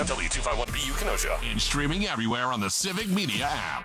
W251BU Kenosha. And streaming everywhere on the Civic Media app.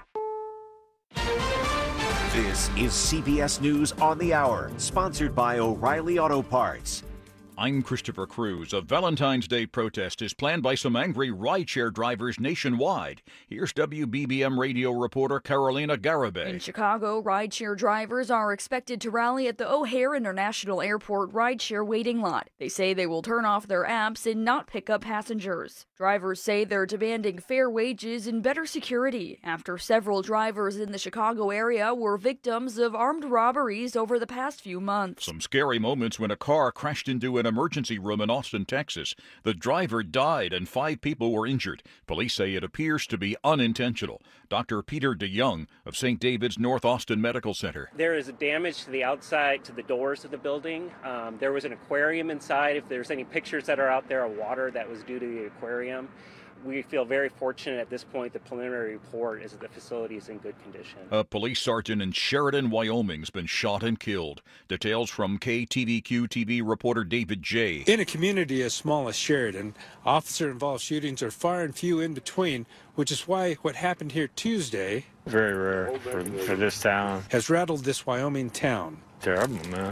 This is CBS News on the Hour, sponsored by O'Reilly Auto Parts. I'm Christopher Cruz. A Valentine's Day protest is planned by some angry rideshare drivers nationwide. Here's WBBM radio reporter Carolina Garibay. In Chicago, rideshare drivers are expected to rally at the O'Hare International Airport rideshare waiting lot. They say they will turn off their apps and not pick up passengers. Drivers say they're demanding fair wages and better security after several drivers in the Chicago area were victims of armed robberies over the past few months. Some scary moments when a car crashed into an emergency room in Austin, Texas. The driver died and 5 people were injured. Police say it appears to be unintentional. Dr. Peter DeYoung of St. David's North Austin Medical Center. There is damage to the outside, to the doors of the building. There was an aquarium inside. If there's any pictures that are out there of water that was due to the aquarium, we feel very fortunate at this point. The preliminary report is that the facility is in good condition. A police sergeant in Sheridan, Wyoming has been shot and killed. Details from KTVQ TV reporter David J. In a community as small as Sheridan, officer-involved shootings are far and few in between, which is why what happened here Tuesday, very rare for this town, has rattled this Wyoming town. Terrible, man.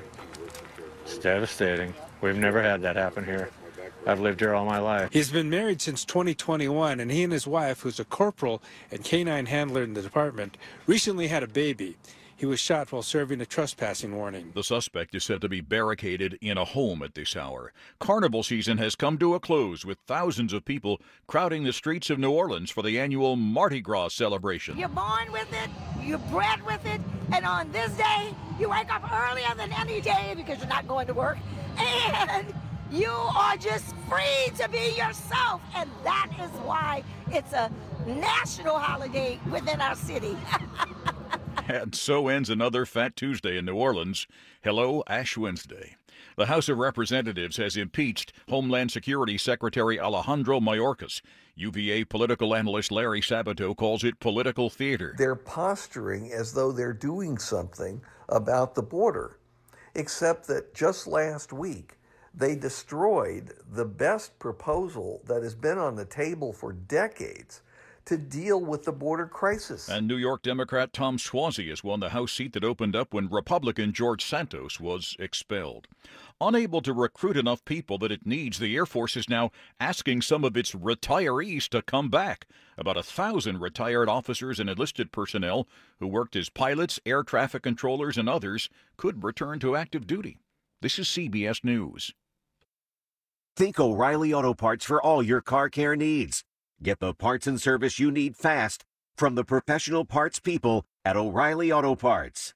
It's devastating. We've never had that happen here. I've lived here all my life. He's been married since 2021, and he and his wife, who's a corporal and canine handler in the department, recently had a baby. He was shot while serving a trespassing warning. The suspect is said to be barricaded in a home at this hour. Carnival season has come to a close with thousands of people crowding the streets of New Orleans for the annual Mardi Gras celebration. You're born with it, you're bred with it, and on this day, you wake up earlier than any day because you're not going to work, and you are just free to be yourself, and that is why it's a national holiday within our city. And so ends another Fat Tuesday in New Orleans. Hello, Ash Wednesday. The House of Representatives has impeached Homeland Security Secretary Alejandro Mayorkas. UVA political analyst Larry Sabato calls it political theater. They're posturing as though they're doing something about the border, except that just last week, they destroyed the best proposal that has been on the table for decades to deal with the border crisis. And New York Democrat Tom Suozzi has won the House seat that opened up when Republican George Santos was expelled. Unable to recruit enough people that it needs, the Air Force is now asking some of its retirees to come back. About 1,000 retired officers and enlisted personnel who worked as pilots, air traffic controllers, and others could return to active duty. This is CBS News. Think O'Reilly Auto Parts for all your car care needs. Get the parts and service you need fast from the professional parts people at O'Reilly Auto Parts.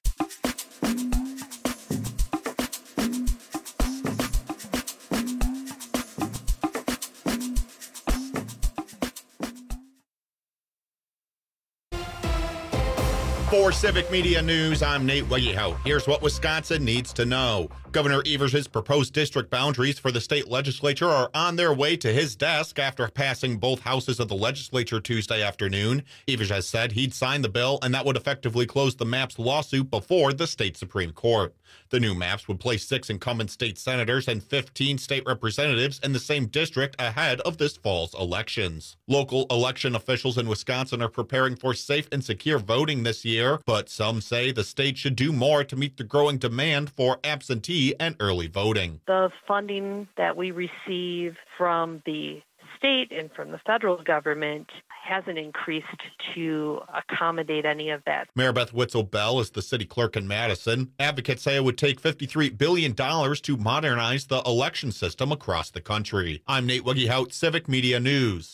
For Civic Media News, I'm Nate Wegehout. Here's what Wisconsin needs to know. Governor Evers' proposed district boundaries for the state legislature are on their way to his desk after passing both houses of the legislature Tuesday afternoon. Evers has said he'd sign the bill, and that would effectively close the MAPS lawsuit before the state Supreme Court. The new maps would place 6 incumbent state senators and 15 state representatives in the same district ahead of this fall's elections. Local election officials in Wisconsin are preparing for safe and secure voting this year, but some say the state should do more to meet the growing demand for absentee and early voting. The funding that we receive from the state and from the federal government hasn't increased to accommodate any of that. Mayor Beth Witzel-Bell is the city clerk in Madison. Advocates say it would take $53 billion to modernize the election system across the country. I'm Nate Wegehout, Civic Media News.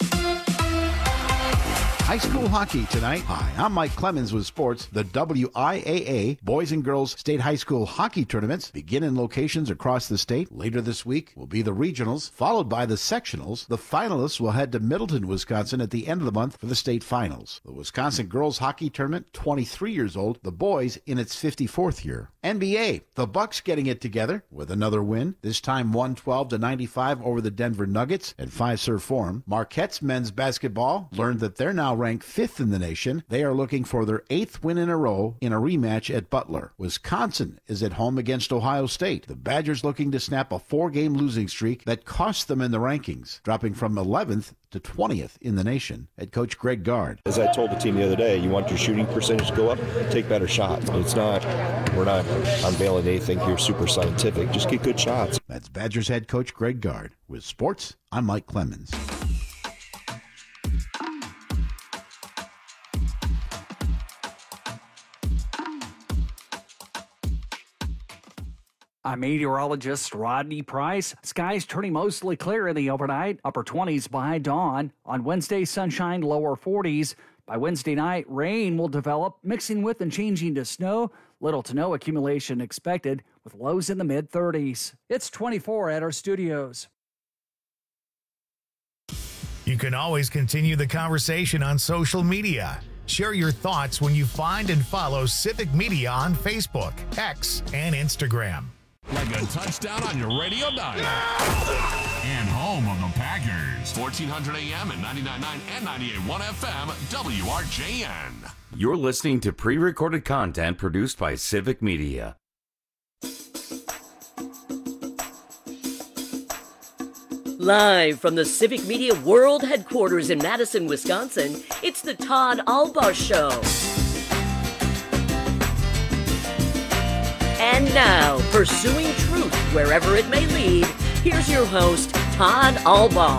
High school hockey tonight. Hi, I'm Mike Clemens with sports. The WIAA Boys and Girls State High School Hockey Tournaments begin in locations across the state. Later this week will be the regionals, followed by the sectionals. The finalists will head to Middleton, Wisconsin at the end of the month for the state finals. The Wisconsin Girls Hockey Tournament, 23 years old. The boys in its 54th year. NBA, the Bucks getting it together with another win, this time 112-95 over the Denver Nuggets at Fiserv Forum. Marquette's men's basketball learned that they're now now ranked 5th in the nation. They are looking for their 8th win in a row in a rematch at Butler. Wisconsin is at home against Ohio State. The Badgers looking to snap a 4-game losing streak that cost them in the rankings, dropping from 11th to 20th in the nation. Head coach Greg Gard. As I told the team the other day, you want your shooting percentage to go up, take better shots. We're not unveiling anything here super scientific. Just get good shots. That's Badgers head coach Greg Gard. With sports, I'm Mike Clemens. I'm meteorologist Rodney Price. Skies turning mostly clear in the overnight, upper 20s by dawn. On Wednesday, sunshine, lower 40s. By Wednesday night, rain will develop, mixing with and changing to snow. Little to no accumulation expected, with lows in the mid-30s. It's 24 at our studios. You can always continue the conversation on social media. Share your thoughts when you find and follow Civic Media on Facebook, X, and Instagram. Like a touchdown on your radio dial. And home of the Packers. 1400 AM and 99.9 and 98.1 FM, WRJN. You're listening to pre-recorded content produced by Civic Media. Live from the Civic Media World Headquarters in Madison, Wisconsin, it's the Todd Albaugh Show. And now, pursuing truth wherever it may lead, here's your host, Todd Albaugh.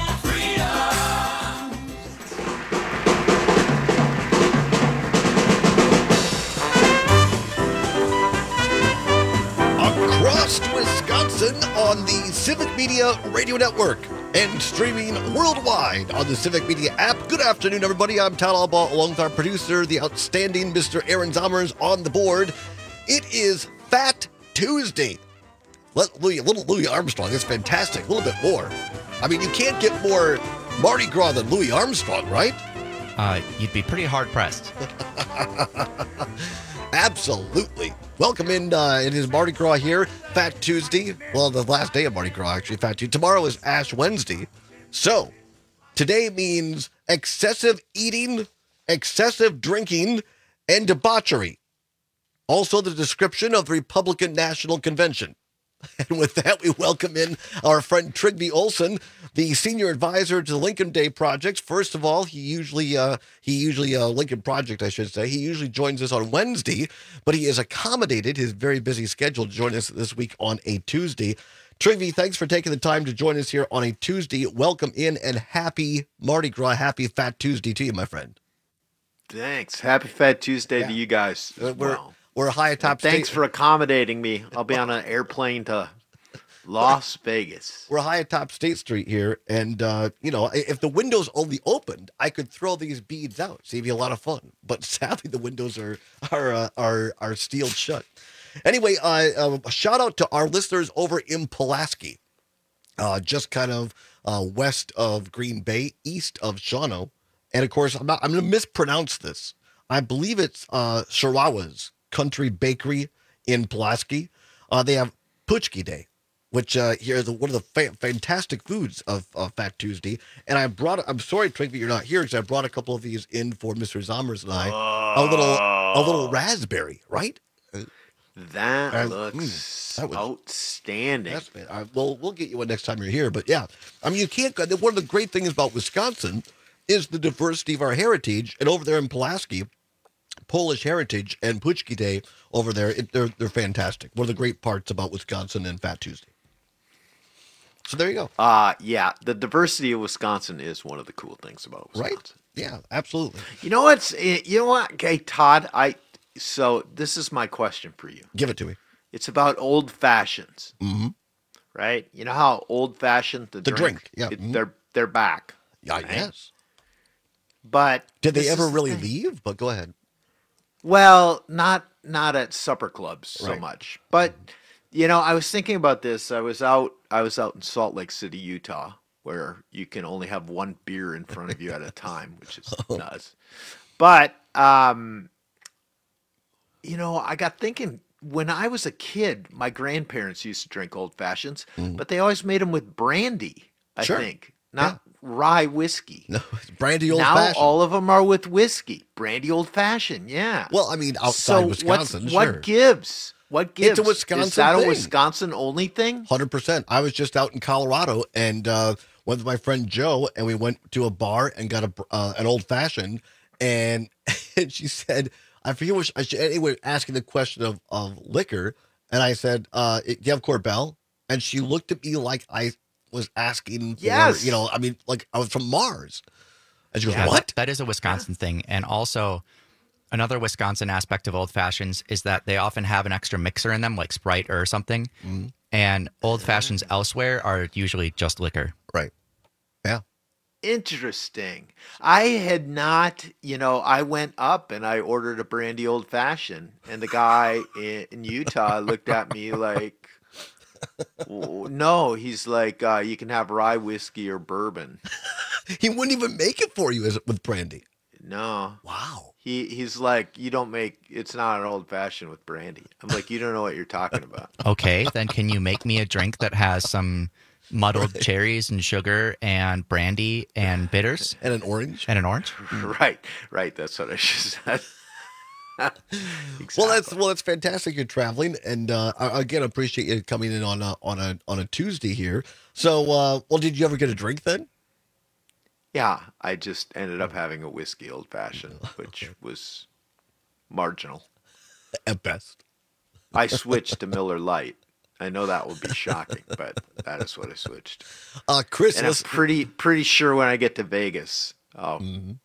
Across Wisconsin on the Civic Media Radio Network and streaming worldwide on the Civic Media app. Good afternoon, everybody. I'm Todd Albaugh, along with our producer, the outstanding Mr. Aaron Zommers, on the board. It is Fat Tuesday. Little Louis Armstrong. That's fantastic. A little bit more. I mean, you can't get more Mardi Gras than Louis Armstrong, right? You'd be pretty hard-pressed. Absolutely. Welcome in his Mardi Gras here. Fat Tuesday. Well, the last day of Mardi Gras, actually. Fat Tuesday. Tomorrow is Ash Wednesday. So, today means excessive eating, excessive drinking, and debauchery. Also, the description of the Republican National Convention. And with that, we welcome in our friend Trygve Olsen, the senior advisor to the Lincoln Day Project. First of all, he usually Lincoln Project, I should say. He usually joins us on Wednesday, but he has accommodated his very busy schedule to join us this week on a Tuesday. Trygve, thanks for taking the time to join us here on a Tuesday. Welcome in, and happy Mardi Gras, happy Fat Tuesday to you, my friend. Thanks. Happy Fat Tuesday to you guys. We're high atop Thanks state. for accommodating me. I'll be on an airplane to Las Vegas. We're high atop State Street here, and if the windows only opened, I could throw these beads out. Save you a lot of fun. But sadly, the windows are sealed shut. Anyway, a shout out to our listeners over in Pulaski, just kind of west of Green Bay, east of Shawano, and of course, I'm going to mispronounce this. I believe it's Shirawa's Country Bakery in Pulaski. They have Puchki Day, which here is one of the fantastic foods of Fat Tuesday. And I'm sorry, Trygve, you're not here, because I brought a couple of these in for Mr. Zommers and I. A little raspberry, right? That looks outstanding. We'll get you one next time you're here. But yeah, I mean, you can't. One of the great things about Wisconsin is the diversity of our heritage. And over there in Pulaski, Polish heritage and Puchki Day over there, they're fantastic. One of the great parts about Wisconsin and Fat Tuesday. So there you go. Yeah, the diversity of Wisconsin is one of the cool things about Wisconsin. Right? Yeah, absolutely. You know what? Okay, Todd, so this is my question for you. Give it to me. It's about old fashions. Mm-hmm. Right? You know how old fashioned the drink? Yeah. They're back. Yeah, right? Yes. But did they ever really leave? But go ahead. Well, not at supper clubs so Right. much. But I was thinking about this. I was out in Salt Lake City, Utah, where you can only have one beer in front of you at a time, which is nuts. But I got thinking, when I was a kid, my grandparents used to drink old fashions, but they always made them with brandy, I Sure. think. not rye whiskey. No, it's brandy old now fashioned. all of them are with whiskey. Brandy old fashioned, yeah. Well, I mean, outside Wisconsin, sure. What gives? What gives? It's a Wisconsin Is that thing. a Wisconsin only thing? 100%. I was just out in Colorado and went with my friend Joe, and we went to a bar and got an old fashioned. And she said, I forget what anyway, asking the question of liquor. And I said, do you have Corbel? And she looked at me like I was asking for, I mean, like I was from Mars. And she goes, what? That is a Wisconsin thing. And also, another Wisconsin aspect of old fashions is that they often have an extra mixer in them, like Sprite or something. Mm-hmm. And old fashions elsewhere are usually just liquor. Right. Yeah. Interesting. I had not, I went up and I ordered a brandy old fashioned, and the guy in Utah looked at me like, no, he's like, you can have rye whiskey or bourbon. He wouldn't even make it for you with brandy. No. Wow. He's like, it's not an old fashioned with brandy. I'm like, you don't know what you're talking about. Okay, then can you make me a drink that has some muddled cherries and sugar and brandy and bitters? And an orange? And an orange? Right. That's what I should have said. Exactly. Well, that's fantastic. You're traveling, and again, appreciate you coming in on a Tuesday here. So, did you ever get a drink then? Yeah, I just ended up having a whiskey old fashioned, which was marginal at best. I switched to Miller Lite. I know that will be shocking, but that is what I switched. Chris, and I'm pretty sure when I get to Vegas, I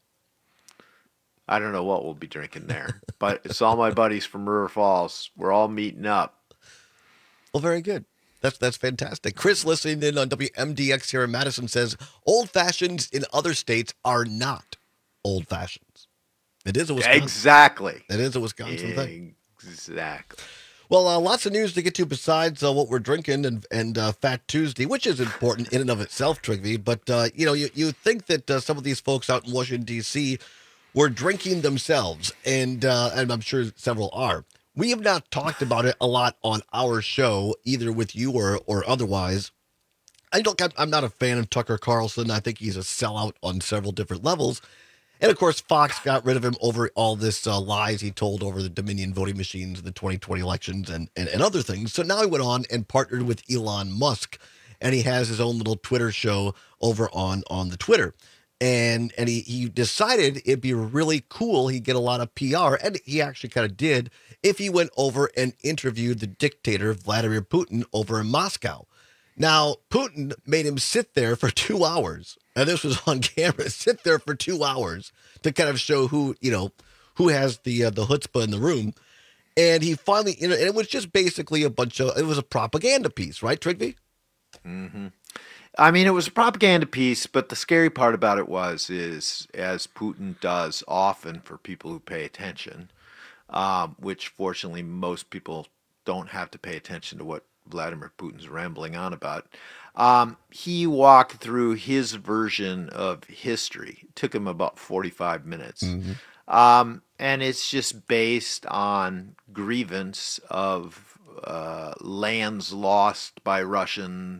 don't know what we'll be drinking there, but it's all my buddies from River Falls. We're all meeting up. Well, very good. That's fantastic. Chris, listening in on WMDX here in Madison, says old fashions in other states are not old fashions. It is a Wisconsin. Exactly. It is a Wisconsin thing. Exactly. Well, lots of news to get to besides what we're drinking and Fat Tuesday, which is important in and of itself, Trigby. But you think that some of these folks out in Washington D.C. were drinking themselves, and I'm sure several are. We have not talked about it a lot on our show, either with you or otherwise. I'm not a fan of Tucker Carlson. I think he's a sellout on several different levels. And, of course, Fox got rid of him over all this lies he told over the Dominion voting machines in the 2020 elections and other things. So now he went on and partnered with Elon Musk, and he has his own little Twitter show over on the Twitter. And he decided it'd be really cool. He'd get a lot of PR, and he actually kind of did, if he went over and interviewed the dictator, Vladimir Putin, over in Moscow. Now, Putin made him sit there for 2 hours, and this was on camera, sit there for 2 hours to kind of show who has the chutzpah in the room. And he finally, and it was just basically it was a propaganda piece, right, Trigby? Mm-hmm. I mean, it was a propaganda piece, but the scary part about it is, as Putin does often for people who pay attention, which fortunately most people don't have to pay attention to what Vladimir Putin's rambling on about. He walked through his version of history. It took him about 45 minutes. Mm-hmm. And it's just based on grievance of lands lost by Russia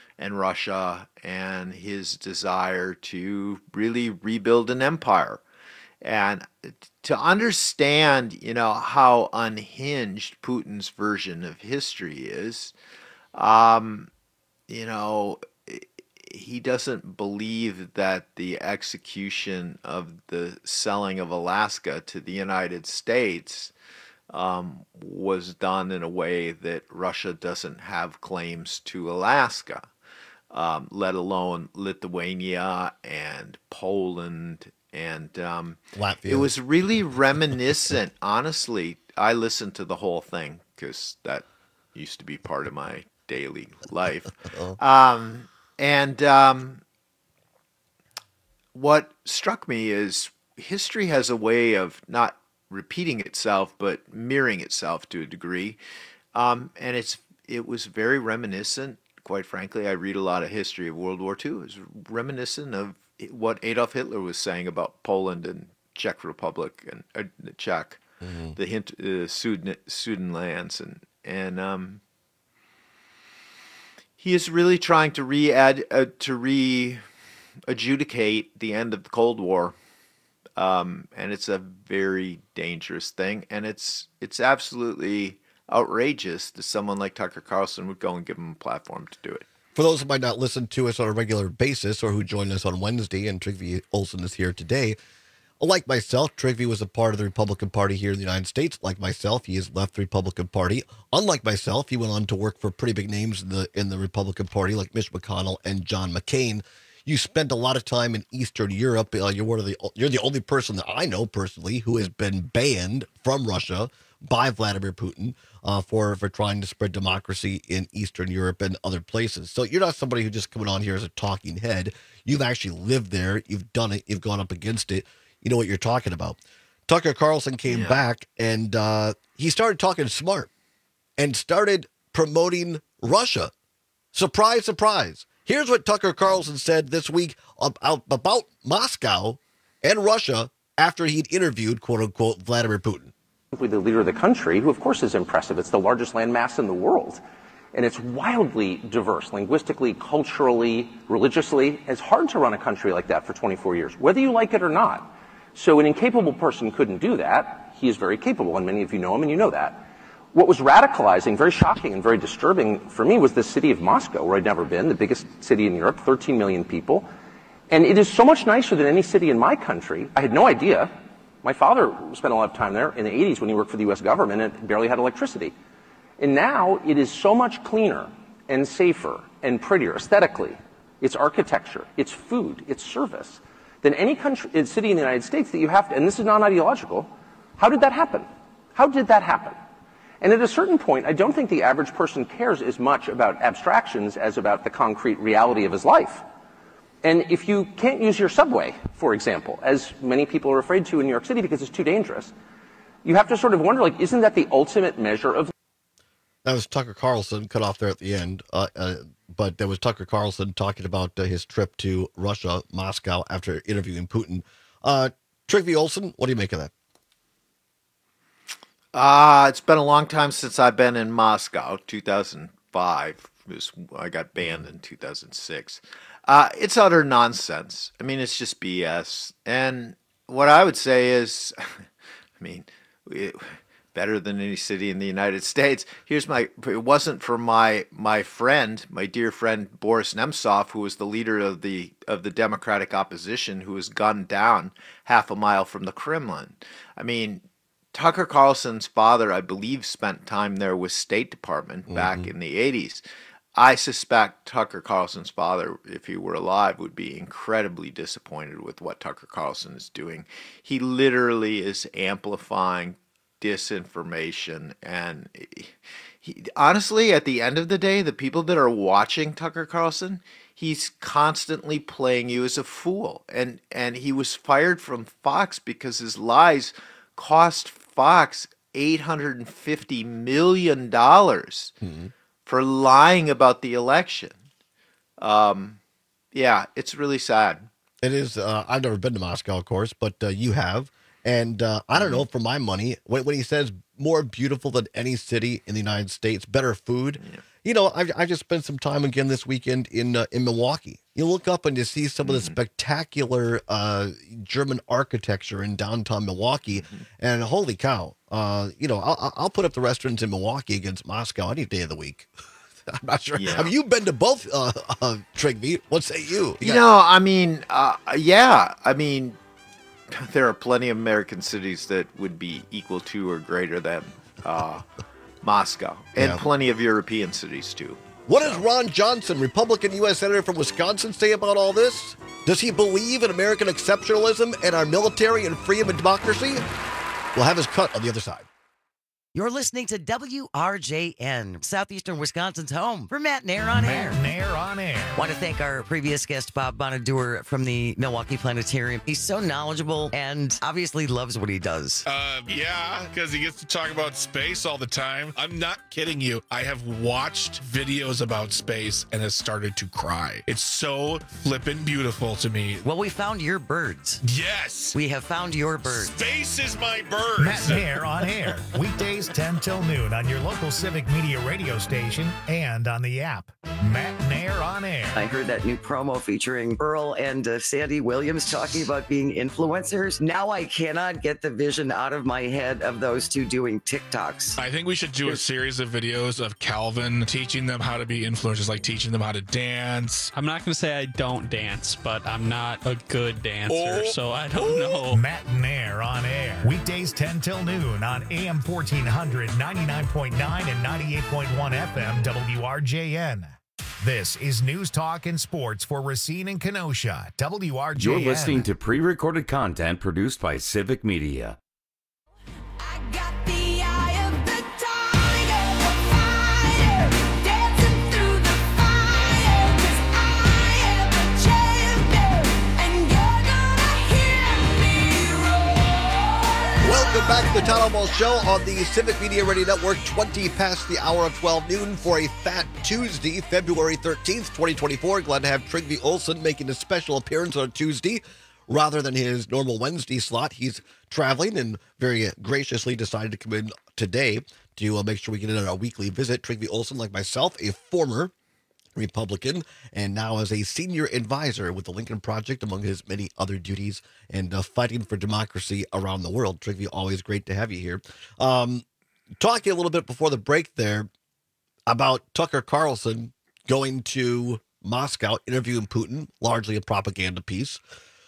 and his desire to really rebuild an empire. And to understand, how unhinged Putin's version of history is, he doesn't believe that the execution of the selling of Alaska to the United States was done in a way that Russia doesn't have claims to Alaska, let alone Lithuania and Poland. And Latvia. It was really reminiscent. Honestly, I listened to the whole thing because that used to be part of my daily life. What struck me is history has a way of not repeating itself, but mirroring itself to a degree. And it was very reminiscent. Quite frankly, I read a lot of history of World War II. It was reminiscent of what Adolf Hitler was saying about Poland and Czech Republic and the Czech, mm-hmm. the Sudan lands, and he is really trying to adjudicate the end of the Cold War. And it's a very dangerous thing. And it's absolutely outrageous that someone like Tucker Carlson would go and give him a platform to do it. For those who might not listen to us on a regular basis or who join us on Wednesday, and Trygve Olsen is here today, like myself, Trygve was a part of the Republican Party here in the United States. Like myself, he has left the Republican Party. Unlike myself, he went on to work for pretty big names in the Republican Party, like Mitch McConnell and John McCain. You spent a lot of time in Eastern Europe. You're the only person that I know personally who has been banned from Russia by Vladimir Putin for trying to spread democracy in Eastern Europe and other places. So you're not somebody who just coming on here as a talking head. You've actually lived there. You've done it. You've gone up against it. You know what you're talking about. Tucker Carlson came back and he started talking smart and started promoting Russia. Surprise, surprise. Here's what Tucker Carlson said this week about Moscow and Russia after he'd interviewed, quote unquote, Vladimir Putin. The leader of the country, who of course is impressive. It's the largest landmass in the world. And it's wildly diverse, linguistically, culturally, religiously. It's hard to run a country like that for 24 years, whether you like it or not. So an incapable person couldn't do that. He is very capable, and many of you know him, and you know that. What was radicalizing, very shocking, and very disturbing for me was the city of Moscow, where I'd never been, the biggest city in Europe, 13 million people. And it is so much nicer than any city in my country. I had no idea. My father spent a lot of time there in the 80s when he worked for the U.S. government and barely had electricity. And now it is so much cleaner and safer and prettier aesthetically. Its architecture, its food, its service, than any country, city in the United States that you have to, and this is non-ideological. How did that happen? How did that happen? And at a certain point, I don't think the average person cares as much about abstractions as about the concrete reality of his life. And if you can't use your subway, for example, as many people are afraid to in New York City because it's too dangerous, you have to sort of wonder, like, isn't that the ultimate measure of... That was Tucker Carlson, cut off there at the end. But there was Tucker Carlson talking about his trip to Russia, Moscow, after interviewing Putin. Trygve Olsen, what do you make of that? It's been a long time since I've been in Moscow. 2005 I got banned in 2006. It's utter nonsense. I mean, it's just BS. And what I would say is, better than any city in the United States. It wasn't for my dear friend Boris Nemtsov, who was the leader of the Democratic opposition, who was gunned down half a mile from the Kremlin. I mean, Tucker Carlson's father, I believe, spent time there with State Department back in the 80s. I suspect Tucker Carlson's father, if he were alive, would be incredibly disappointed with what Tucker Carlson is doing. He literally is amplifying disinformation, and honestly, at the end of the day, the people that are watching Tucker Carlson, he's constantly playing you as a fool. And he was fired from Fox because his lies cost Fox $850 million for lying about the election. Yeah, it's really sad. It is. I've never been to Moscow, of course, but you have. And I don't know, for my money, when he says more beautiful than any city in the United States, better food, you know, I just spent some time again this weekend in Milwaukee. You look up and you see some of the spectacular German architecture in downtown Milwaukee, and holy cow, you know, I'll put up the restaurants in Milwaukee against Moscow any day of the week. I'm not sure. Yeah. Have you been to both, Trygve? What say you? Yeah. I mean, there are plenty of American cities that would be equal to or greater than Moscow, and plenty of European cities too. What does Ron Johnson, Republican U.S. Senator from Wisconsin, say about all this? Does he believe in American exceptionalism and our military and freedom and democracy? We'll have his cut on the other side. You're listening to WRJN, Southeastern Wisconsin's home for Matt Nair on Air. Matt Nair on Air. Want to thank our previous guest, Bob Bonaduer from the Milwaukee Planetarium. He's so knowledgeable and obviously loves what he does. Yeah, because he gets to talk about space all the time. I'm not kidding you. I have watched videos about space and has started to cry. It's so flippin' beautiful to me. Well, we found your birds. Yes. We have found your birds. Space is my birds. Matt Nair on Air. Weekdays Weekdays 10 till noon on your local Civic Media radio station and on the app. Matt Nair on air. I heard that new promo featuring Earl and Sandy Williams talking about being influencers. Now I cannot get the vision out of my head of those two doing TikToks. I think we should do a series of videos of Calvin teaching them how to be influencers, like teaching them how to dance. I'm not going to say I don't dance, but I'm not a good dancer, so I don't know. Matt Nair on air. Weekdays 10 till noon on AM 1400, 99.9 and 98.1 FM WRJN. This is News Talk and Sports for Racine and Kenosha, WRJN. You're listening to pre-recorded content produced by Civic Media. Welcome back to the Todd Almost Show on the Civic Media Radio Network, 20 past the hour of 12 noon for a Fat Tuesday, February 13th, 2024. Glad to have Trygve Olsen making a special appearance on Tuesday rather than his normal Wednesday slot. He's traveling and very graciously decided to come in today to make sure we get in on our weekly visit. Trygve Olsen, like myself, a former Republican, and now as a senior advisor with the Lincoln Project, among his many other duties, and fighting for democracy around the world. Trygve, always great to have you here. Talking a little bit before the break there about Tucker Carlson going to Moscow, interviewing Putin, largely a propaganda piece.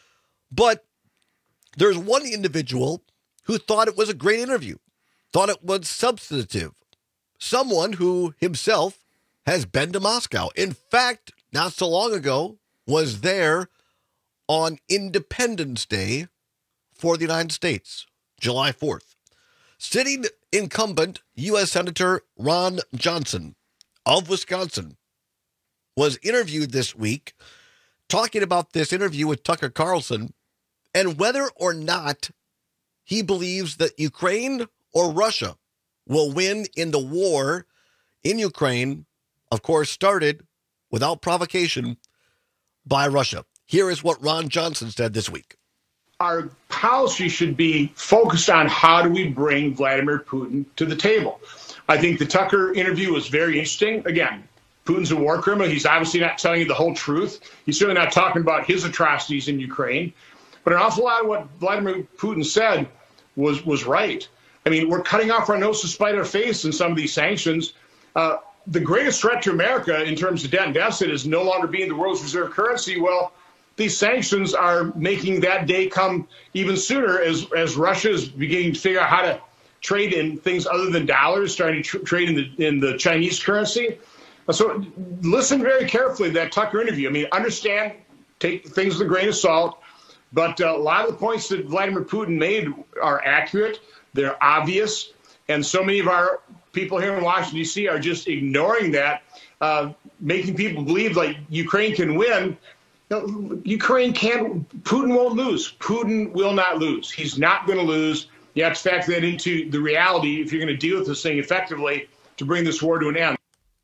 But there's one individual who thought it was a great interview, thought it was substantive, someone who himself has been to Moscow. In fact, not so long ago, was there on Independence Day for the United States, July 4th. Sitting incumbent U.S. Senator Ron Johnson of Wisconsin was interviewed this week talking about this interview with Tucker Carlson and whether or not he believes that Ukraine or Russia will win in the war in Ukraine, of course, started without provocation by Russia. Here is what Ron Johnson said this week. Our policy should be focused on how do we bring Vladimir Putin to the table. I think the Tucker interview was very interesting. Again, Putin's a war criminal. He's obviously not telling you the whole truth. He's certainly not talking about his atrocities in Ukraine. But an awful lot of what Vladimir Putin said was right. I mean, we're cutting off our nose to spite our face in some of these sanctions. The greatest threat to America in terms of debt and deficit is no longer being the world's reserve currency. Well, these sanctions are making that day come even sooner as Russia is beginning to figure out how to trade in things other than dollars, starting to trade in the Chinese currency. So listen very carefully to that Tucker interview. I mean, understand, take things with a grain of salt, but a lot of the points that Vladimir Putin made are accurate. They're obvious. And so many of our people here in Washington, D.C. are just ignoring that, making people believe like Ukraine can win. No, Ukraine can't. Putin won't lose. Putin will not lose. He's not going to lose. You have to factor that into the reality if you're going to deal with this thing effectively to bring this war to an end.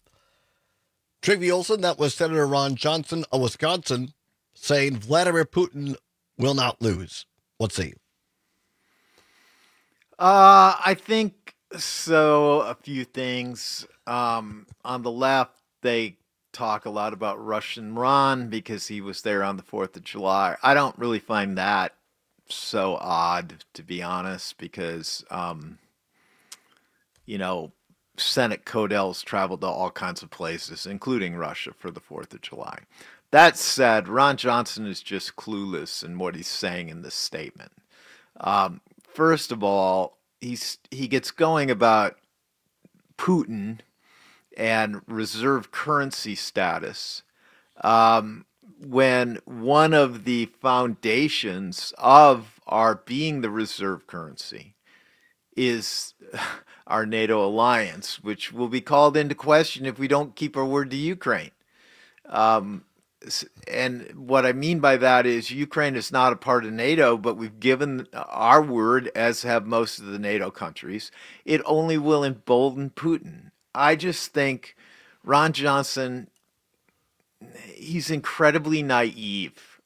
Trygve Olsen, that was Senator Ron Johnson of Wisconsin, saying Vladimir Putin will not lose. Let's see. I think so. A few things. On the left, they talk a lot about Russian Ron because he was there on the 4th of July. I don't really find that so odd, to be honest, because, Senate Codels traveled to all kinds of places, including Russia, for the 4th of July. That said, Ron Johnson is just clueless in what he's saying in this statement. First of all, he gets going about Putin and reserve currency status when one of the foundations of our being the reserve currency is our NATO alliance, which will be called into question if we don't keep our word to Ukraine. And what I mean by that is Ukraine is not a part of NATO, but we've given our word, as have most of the NATO countries. It only will embolden Putin. I just think Ron Johnson, he's incredibly naive,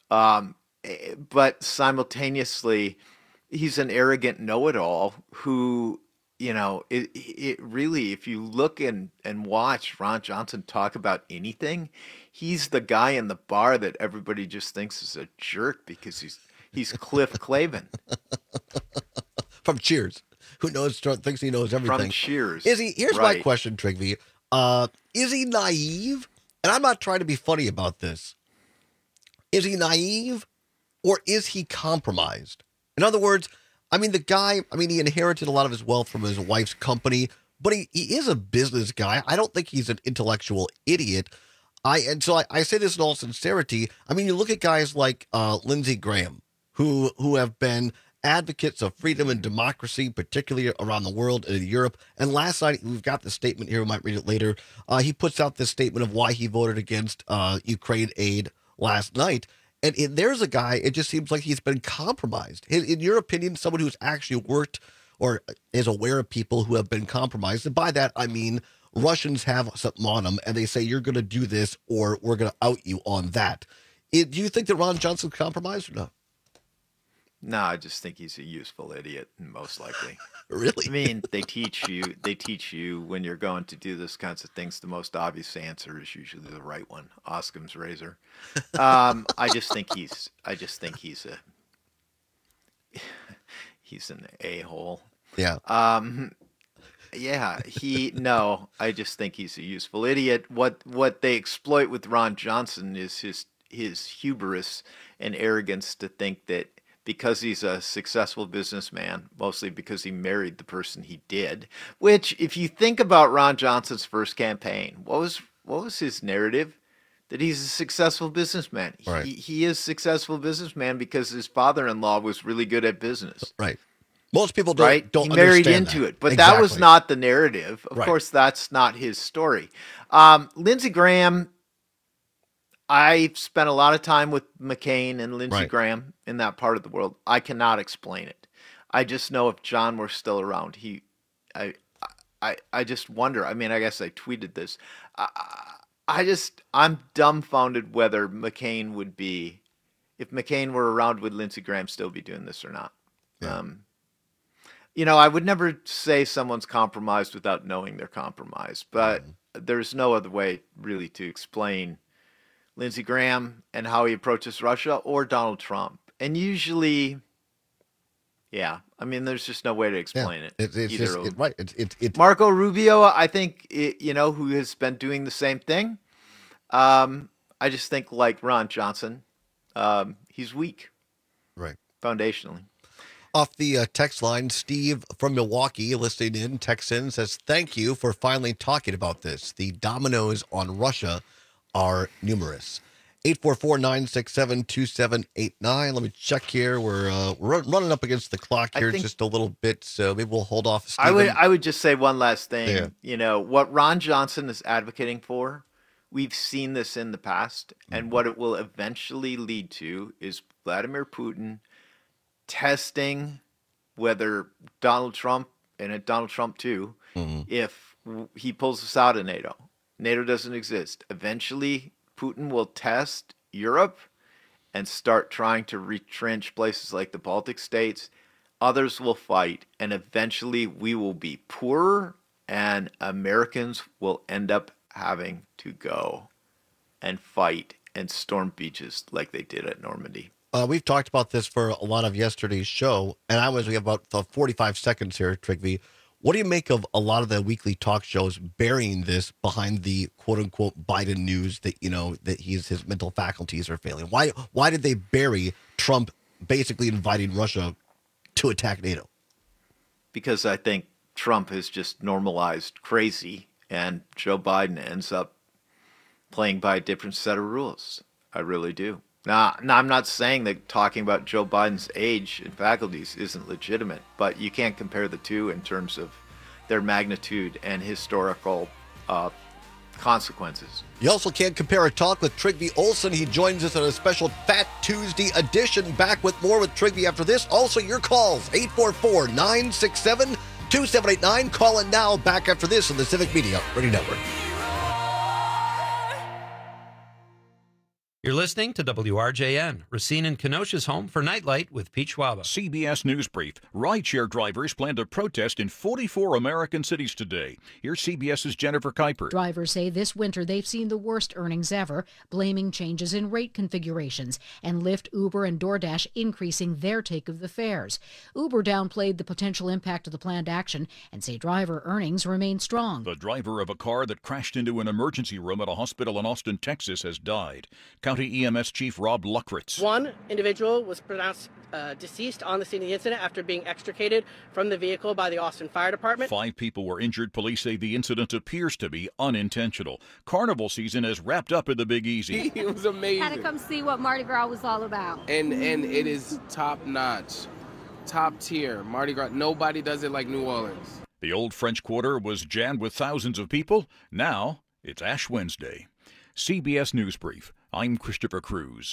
but simultaneously, he's an arrogant know-it-all who it really, if you look and watch Ron Johnson talk about anything, he's the guy in the bar that everybody just thinks is a jerk because he's Cliff Clavin from Cheers, who thinks he knows everything. From Cheers. Is he? Here's right. my question, Trigby. Is he naive? And I'm not trying to be funny about this. Is he naive, or is he compromised? In other words, the guy, he inherited a lot of his wealth from his wife's company, but he is a business guy. I don't think he's an intellectual idiot. I say this in all sincerity. You look at guys like Lindsey Graham, who have been advocates of freedom and democracy, particularly around the world and in Europe. And last night, we've got the statement here. We might read it later. He puts out this statement of why he voted against Ukraine aid last night. And there's a guy, it just seems like he's been compromised. In your opinion, someone who's actually worked or is aware of people who have been compromised. And by that, I mean Russians have something on them and they say, you're going to do this or we're going to out you on that. Do you think that Ron Johnson's compromised or not? No, I just think he's a useful idiot, most likely. Really? They teach you when you're going to do this kinds of things, the most obvious answer is usually the right one. Occam's razor. I just think he's an a-hole. Yeah. I just think he's a useful idiot. What they exploit with Ron Johnson is his hubris and arrogance to think that because he's a successful businessman, mostly because he married the person he did, which if you think about Ron Johnson's first campaign, what was his narrative? That he's a successful businessman. Right. He is a successful businessman because his father-in-law was really good at business. Right. Most people don't he married understand into that. it, but Exactly. that was not the narrative. Of Right. course, that's not his story. Lindsey Graham, I spent a lot of time with McCain and Lindsey Right. Graham in that part of the world. I cannot explain it. I just know if John were still around, I just wonder. I guess I tweeted this. I'm dumbfounded whether McCain would be, if McCain were around, would Lindsey Graham still be doing this or not? Yeah. I would never say someone's compromised without knowing they're compromised, but there's no other way really to explain Lindsey Graham and how he approaches Russia or Donald Trump. And usually, there's just no way to explain it. It's either just, of them. right. It's Marco Rubio, I think, who has been doing the same thing. I just think like Ron Johnson, he's weak. Right. Foundationally. Off the text line, Steve from Milwaukee listening in, texts in, says, thank you for finally talking about this. The dominoes on Russia are numerous. 844-967-2789. Let me check here. We're running up against the clock here just a little bit, so maybe we'll hold off. Steven. I would just say one last thing. Yeah. What Ron Johnson is advocating for, we've seen this in the past, and what it will eventually lead to is Vladimir Putin testing whether Donald Trump, and Donald Trump too, if he pulls us out of NATO. NATO doesn't exist. Eventually, Putin will test Europe and start trying to retrench places like the Baltic states. Others will fight, and eventually we will be poorer, and Americans will end up having to go and fight and storm beaches like they did at Normandy. We've talked about this for a lot of yesterday's show, and we have about 45 seconds here, Trigby. What do you make of a lot of the weekly talk shows burying this behind the quote-unquote Biden news that, that his mental faculties are failing? Why did they bury Trump basically inviting Russia to attack NATO? Because I think Trump has just normalized crazy, and Joe Biden ends up playing by a different set of rules. I really do. Now, I'm not saying that talking about Joe Biden's age and faculties isn't legitimate, but you can't compare the two in terms of their magnitude and historical consequences. You also can't compare a talk with Trigby Olson. He joins us on a special Fat Tuesday edition. Back with more with Trigby after this. Also, your calls, 844-967-2789. Call in now. Back after this on the Civic Media Radio Network. You're listening to WRJN, Racine and Kenosha's home for Nightlight with Pete Schwaba. CBS News Brief. Rideshare drivers plan to protest in 44 American cities today. Here's CBS's Jennifer Kuiper. Drivers say this winter they've seen the worst earnings ever, blaming changes in rate configurations, and Lyft, Uber, and DoorDash increasing their take of the fares. Uber downplayed the potential impact of the planned action and say driver earnings remain strong. The driver of a car that crashed into an emergency room at a hospital in Austin, Texas, has died. County EMS Chief Rob Luckritz. One individual was pronounced deceased on the scene of the incident after being extricated from the vehicle by the Austin Fire Department. 5 people were injured. Police say the incident appears to be unintentional. Carnival season has wrapped up in the Big Easy. It was amazing. Had to come see what Mardi Gras was all about. And it is top notch, top tier. Mardi Gras, nobody does it like New Orleans. The old French Quarter was jammed with thousands of people. Now it's Ash Wednesday. CBS News Brief. I'm Christopher Cruz.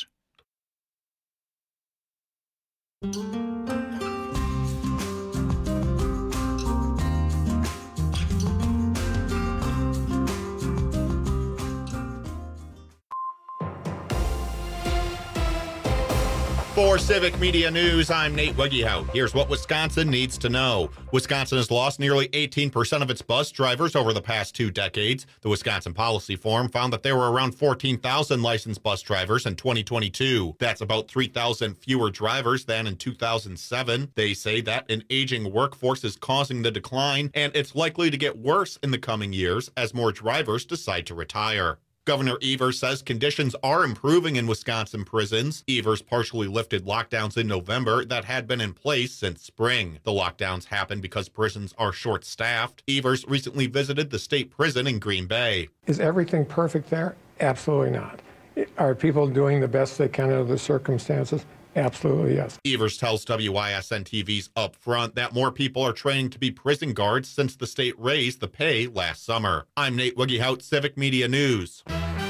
For Civic Media News, I'm Nate Wiggyhout. Here's what Wisconsin needs to know. Wisconsin has lost nearly 18% of its bus drivers over the past 2 decades. The Wisconsin Policy Forum found that there were around 14,000 licensed bus drivers in 2022. That's about 3,000 fewer drivers than in 2007. They say that an aging workforce is causing the decline, and it's likely to get worse in the coming years as more drivers decide to retire. Governor Evers says conditions are improving in Wisconsin prisons. Evers partially lifted lockdowns in November that had been in place since spring. The lockdowns happened because prisons are short-staffed. Evers recently visited the state prison in Green Bay. Is everything perfect there? Absolutely not. Are people doing the best they can under the circumstances? Absolutely, yes. Evers tells WISN-TV's Upfront that more people are training to be prison guards since the state raised the pay last summer. I'm Nate Wiggyhout, Civic Media News.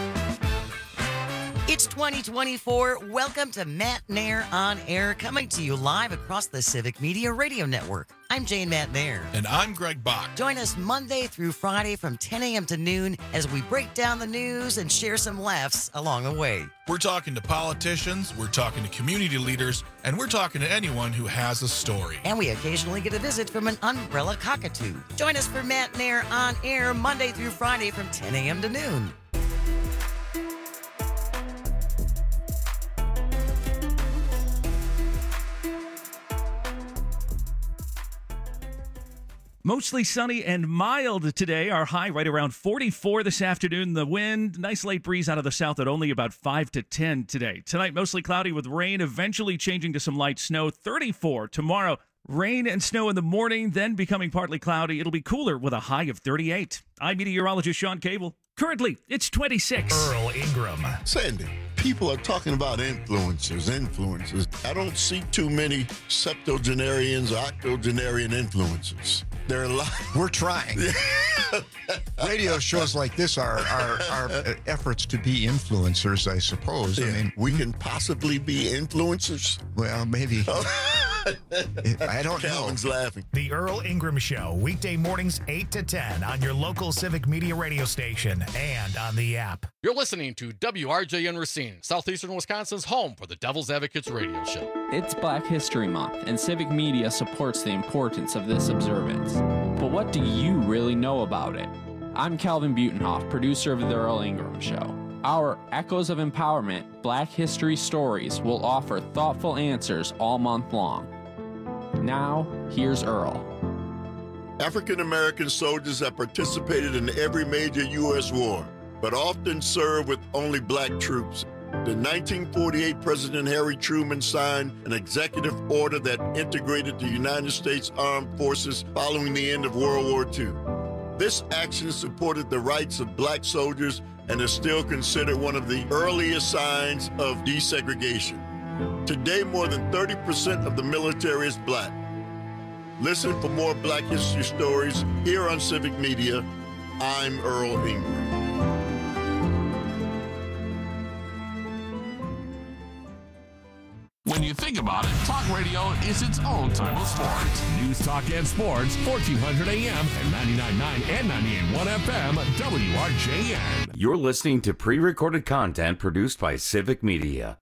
It's 2024. Welcome to Matt Nair on Air, coming to you live across the Civic Media Radio Network. I'm Jane Matt Nair. And I'm Greg Bach. Join us Monday through Friday from 10 a.m. to noon as we break down the news and share some laughs along the way. We're talking to politicians, we're talking to community leaders, and we're talking to anyone who has a story. And we occasionally get a visit from an umbrella cockatoo. Join us for Matt Nair on Air Monday through Friday from 10 a.m. to noon. Mostly sunny and mild today. Our high right around 44 this afternoon. The wind, nice light breeze out of the south at only about 5 to 10 today. Tonight, mostly cloudy with rain, eventually changing to some light snow. 34 tomorrow. Rain and snow in the morning, then becoming partly cloudy. It'll be cooler with a high of 38. I'm meteorologist Sean Cable. Currently, it's 26. Earl Ingram. Sandy, people are talking about influencers. I don't see too many septuagenarians or octogenarian influencers. There are a lot. We're trying. Radio shows like this are efforts to be influencers, I suppose. Yeah. I mean, we can possibly be influencers. Well, maybe. I don't know. Calvin's laughing. The Earl Ingram Show, weekday mornings 8 to 10 on your local Civic Media radio station and on the app. You're listening to WRJN Racine, southeastern Wisconsin's home for the Devil's Advocates radio show. It's Black History Month, and Civic Media supports the importance of this observance. But what do you really know about it? I'm Calvin Butenhoff, producer of The Earl Ingram Show. Our Echoes of Empowerment Black History Stories will offer thoughtful answers all month long. Now, here's Earl. African American soldiers have participated in every major U.S. war, but often served with only black troops. In 1948, President Harry Truman signed an executive order that integrated the United States Armed Forces following the end of World War II. This action supported the rights of black soldiers and is still considered one of the earliest signs of desegregation. Today, more than 30% of the military is black. Listen for more Black History stories here on Civic Media. I'm Earl Ingram. When you think about it, talk radio is its own type of sport. News Talk and Sports, 1400 AM and 99.9 and 98.1 FM, WRJN. You're listening to pre-recorded content produced by Civic Media.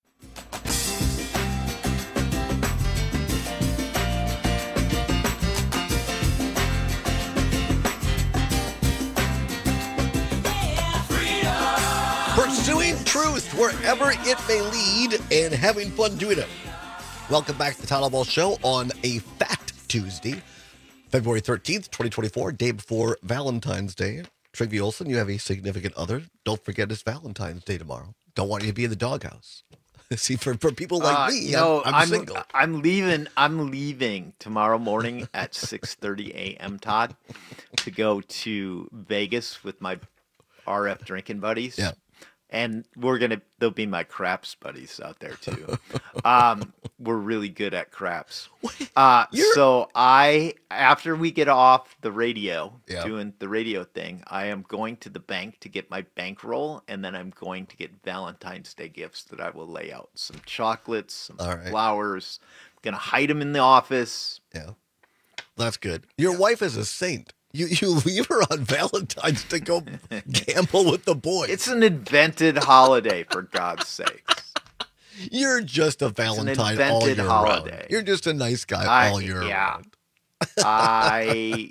Pursuing truth wherever it may lead and having fun doing it. Welcome back to the Tyler Ball Show on a Fat Tuesday, February 13th, 2024, day before Valentine's Day. Trigby Olson, you have a significant other. Don't forget it's Valentine's Day tomorrow. Don't want you to be in the doghouse. See, for people like me, I'm single. I'm leaving tomorrow morning at 6:30 a.m., Todd, to go to Vegas with my RF drinking buddies. Yeah. And they'll be my craps buddies out there too. We're really good at craps. So after we get off the radio, doing the radio thing, I am going to the bank to get my bankroll, and then I'm going to get Valentine's Day gifts that I will lay out. Some chocolates, some flowers. I'm going to hide them in the office. Yeah. That's good. Your wife is a saint. You leave her on Valentine's to go gamble with the boys. It's an invented holiday, for God's sakes. You're just a Valentine all year round. You're just a nice guy all year round. I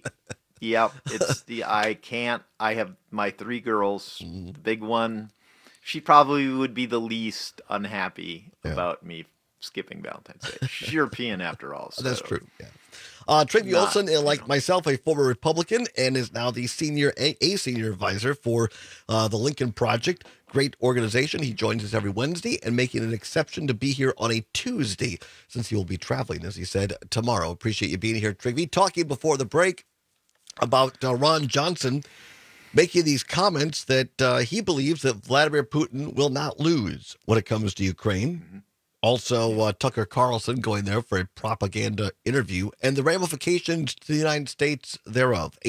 have my 3 girls. The big one, she probably would be the least unhappy about me skipping Valentine's Day. She's European after all. So. That's true, yeah. Trigby Olson, like myself, a former Republican, and is now the senior advisor for the Lincoln Project. Great organization. He joins us every Wednesday and making an exception to be here on a Tuesday since he will be traveling, as he said, tomorrow. Appreciate you being here, Trigby. Talking before the break about Ron Johnson making these comments that he believes that Vladimir Putin will not lose when it comes to Ukraine. Mm-hmm. Also, Tucker Carlson going there for a propaganda interview and the ramifications to the United States thereof.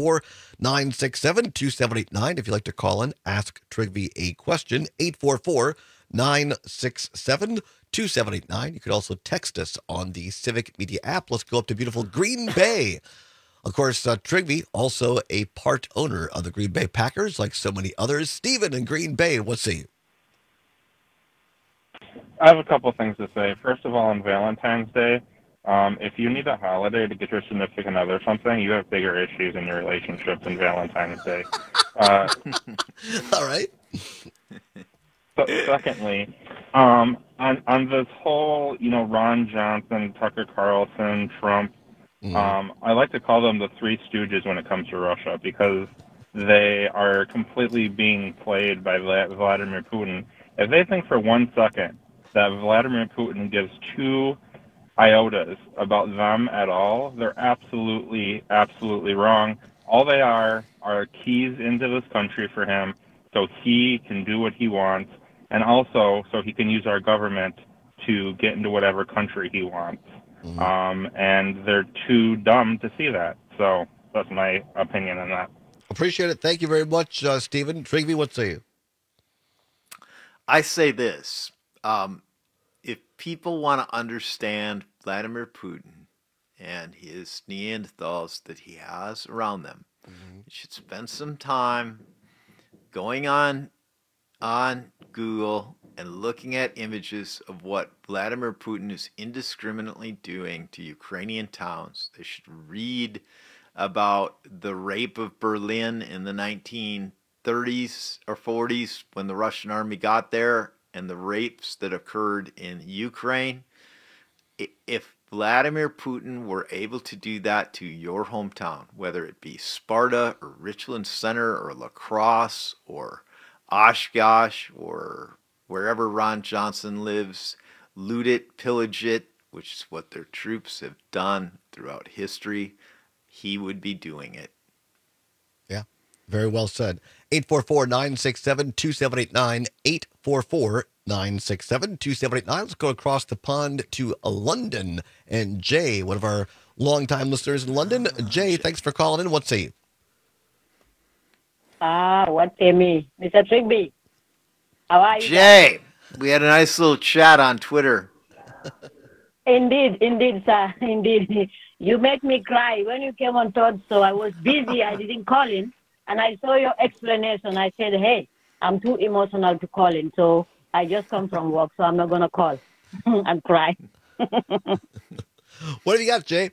844-967-2789. If you'd like to call in, ask Trigby a question. 844-967-2789. You could also text us on the Civic Media app. Let's go up to beautiful Green Bay. Of course, Trigby, also a part owner of the Green Bay Packers, like so many others. Steven in Green Bay, what's he? I have a couple things to say. First of all, on Valentine's Day, if you need a holiday to get your significant other something, you have bigger issues in your relationship than Valentine's Day. All right. Secondly, on this whole, Ron Johnson, Tucker Carlson, Trump, I like to call them the Three Stooges when it comes to Russia because they are completely being played by Vladimir Putin. If they think for 1 second that Vladimir Putin gives 2 iotas about them at all, they're absolutely, absolutely wrong. All they are keys into this country for him so he can do what he wants, and also so he can use our government to get into whatever country he wants. And they're too dumb to see that. So that's my opinion on that. Appreciate it. Thank you very much, Stephen. Trigby, what say you? I say this. If people want to understand Vladimir Putin and his Neanderthals that he has around them, you should spend some time going on Google and looking at images of what Vladimir Putin is indiscriminately doing to Ukrainian towns. They should read about the rape of Berlin in the 1930s or 40s when the Russian army got there and the rapes that occurred in Ukraine. If Vladimir Putin were able to do that to your hometown, whether it be Sparta or Richland Center or La Crosse or Oshkosh or wherever Ron Johnson lives, loot it, pillage it, which is what their troops have done throughout history, he would be doing it. Yeah, very well said. 844-967-2789, 844-967-2789. Let's go across the pond to London. And Jay, one of our longtime listeners in London. Jay, thanks for calling in. What's he? What say me? Mr. Trigby. How are you? Jay, we had a nice little chat on Twitter. Indeed, sir. Indeed. You made me cry when you came on Todd, so I was busy. I didn't call in, and I saw your explanation. I said, hey, I'm too emotional to call in, so I just come from work, so I'm not going to call and cry. What have you got, Jay?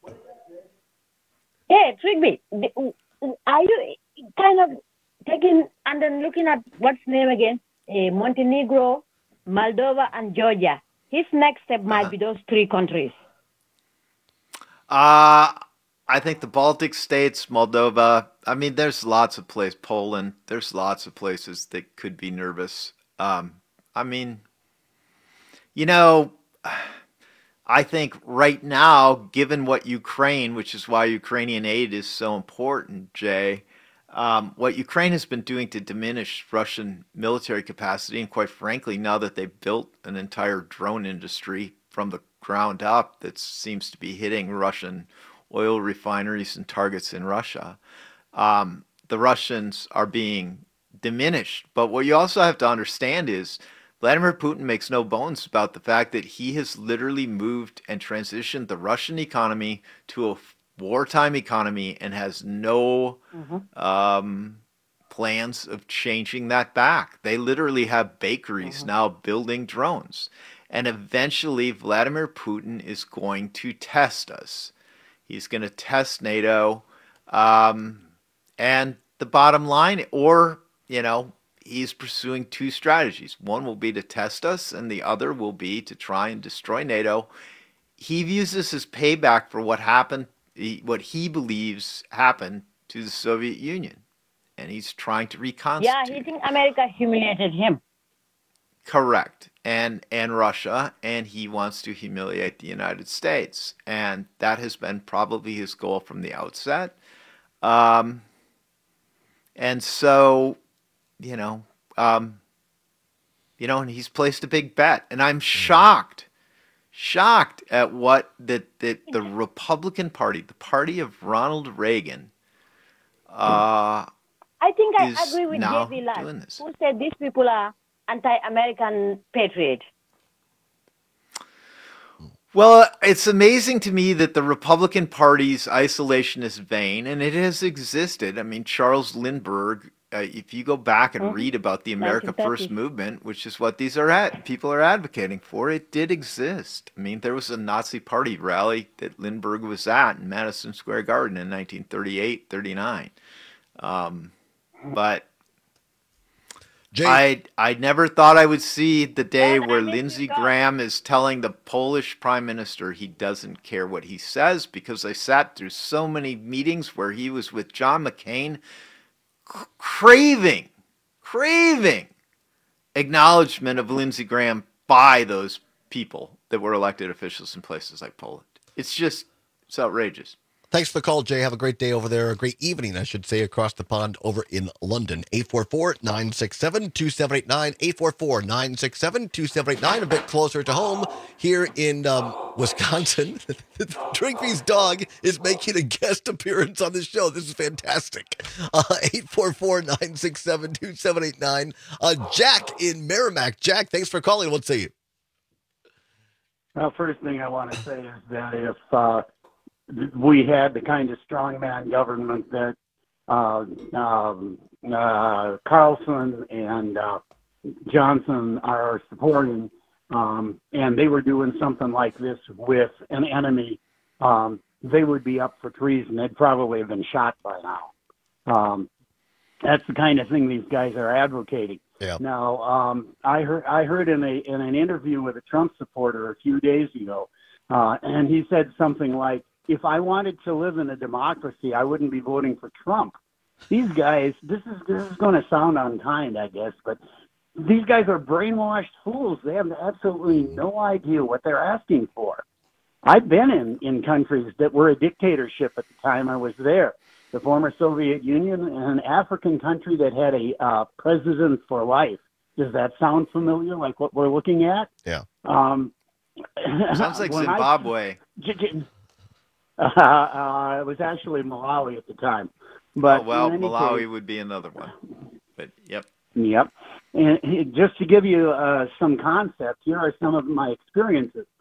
Hey, Trigby, are you kind of taking and then looking at what's name again? Montenegro, Moldova, and Georgia. His next step might be those three countries. I think the Baltic states, Moldova. I mean, there's lots of places. Poland. There's lots of places that could be nervous. I mean, you know, I think right now, given what Ukraine, which is why Ukrainian aid is so important, Jay, what Ukraine has been doing to diminish Russian military capacity, and quite frankly, now that they've built an entire drone industry from the ground up that seems to be hitting Russian oil refineries and targets in Russia, the Russians are being diminished. But what you also have to understand is Vladimir Putin makes no bones about the fact that he has literally moved and transitioned the Russian economy to a wartime economy and has no plans of changing that back. They literally have bakeries now building drones. And eventually Vladimir Putin is going to test us. He's going to test NATO. And the bottom line, or, you know, he's pursuing two strategies. One will be to test us, and the other will be to try and destroy NATO. He views this as payback for what happened, what he believes happened to the Soviet Union. And he's trying to reconstitute. Yeah, he thinks America humiliated him. Correct. And Russia, and he wants to humiliate the United States. And that has been probably his goal from the outset. And so, and he's placed a big bet. And I'm shocked at what the Republican Party, the party of Ronald Reagan, I think I agree with J.B. Lance, who said these people are anti-American patriots. Well, it's amazing to me that the Republican Party's isolationist vein, and it has existed. I mean, Charles Lindbergh, if you go back and read about the America First movement, which is what people are advocating for, it did exist. I mean, there was a Nazi Party rally that Lindbergh was at in Madison Square Garden in 1938, 39. But I never thought I would see the day where Lindsey Graham is telling the Polish prime minister he doesn't care what he says, because I sat through so many meetings where he was with John McCain craving acknowledgement of Lindsey Graham by those people that were elected officials in places like Poland. It's outrageous. Thanks for the call, Jay. Have a great day over there. A great evening, I should say, across the pond over in London. 844-967-2789. 844-967-2789. A bit closer to home here in Wisconsin. Drinkby's dog is making a guest appearance on the show. This is fantastic. 844-967-2789. Jack in Merrimack. Jack, thanks for calling. We'll see you. Well, first thing I want to say is that if we had the kind of strongman government that Carlson and Johnson are supporting, and they were doing something like this with an enemy, they would be up for treason. They'd probably have been shot by now. That's the kind of thing these guys are advocating. Yeah. Now, I heard in an interview with a Trump supporter a few days ago, and he said something like, if I wanted to live in a democracy, I wouldn't be voting for Trump. These guys, this is going to sound unkind, I guess, but these guys are brainwashed fools. They have absolutely no idea what they're asking for. I've been in countries that were a dictatorship at the time I was there. The former Soviet Union, an African country that had a president for life. Does that sound familiar, like what we're looking at? Yeah. Sounds like Zimbabwe. It was actually Malawi at the time. But Malawi would be another one. But yep. Yep. And just to give you some concept, here are some of my experiences.